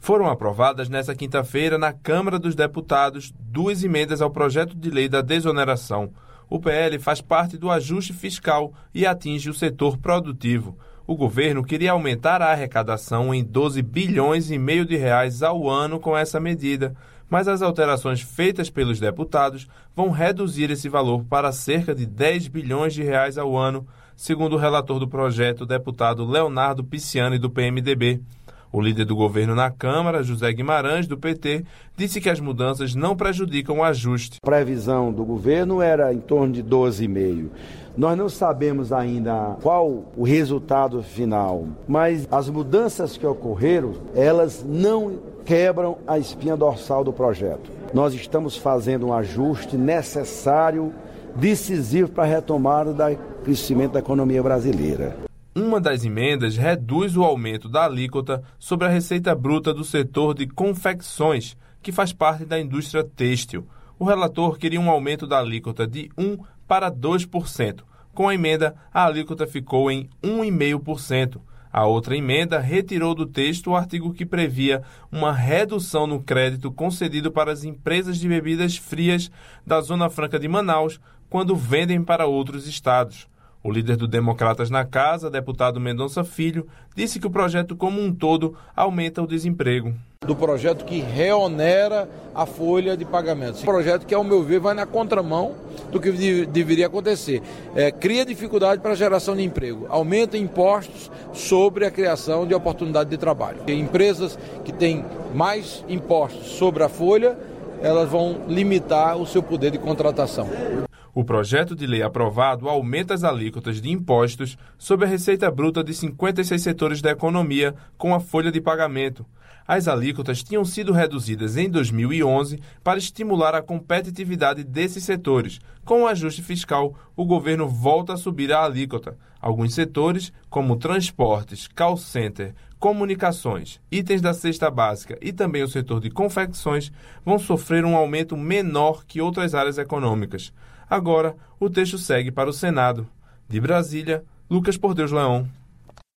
Foram aprovadas nesta quinta-feira na Câmara dos Deputados 2 emendas ao projeto de lei da desoneração. O PL faz parte do ajuste fiscal e atinge o setor produtivo. O governo queria aumentar a arrecadação em 12 bilhões e meio de reais ao ano com essa medida, mas as alterações feitas pelos deputados vão reduzir esse valor para cerca de 10 bilhões de reais ao ano, segundo o relator do projeto, o deputado Leonardo Pisciani, do PMDB. O líder do governo na Câmara, José Guimarães, do PT, disse que as mudanças não prejudicam o ajuste. A previsão do governo era em torno de 12,5. Nós não sabemos ainda qual o resultado final, mas as mudanças que ocorreram, elas não quebram a espinha dorsal do projeto. Nós estamos fazendo um ajuste necessário, decisivo para a retomada do crescimento da economia brasileira. Uma das emendas reduz o aumento da alíquota sobre a receita bruta do setor de confecções, que faz parte da indústria têxtil. O relator queria um aumento da alíquota de 1% para 2%. Com a emenda, a alíquota ficou em 1,5%. A outra emenda retirou do texto o artigo que previa uma redução no crédito concedido para as empresas de bebidas frias da Zona Franca de Manaus quando vendem para outros estados. O líder do Democratas na Casa, deputado Mendonça Filho, disse que o projeto como um todo aumenta o desemprego. Do projeto que reonera a folha de pagamentos. Um projeto que, ao meu ver, vai na contramão do que deveria acontecer. Cria dificuldade para a geração de emprego, aumenta impostos sobre a criação de oportunidade de trabalho. Empresas que têm mais impostos sobre a folha, elas vão limitar o seu poder de contratação. O projeto de lei aprovado aumenta as alíquotas de impostos sobre a receita bruta de 56 setores da economia com a folha de pagamento. As alíquotas tinham sido reduzidas em 2011 para estimular a competitividade desses setores. Com o ajuste fiscal, o governo volta a subir a alíquota. Alguns setores, como transportes, call center, comunicações, itens da cesta básica e também o setor de confecções, vão sofrer um aumento menor que outras áreas econômicas. Agora, o texto segue para o Senado. De Brasília, Lucas Por Deus Leão.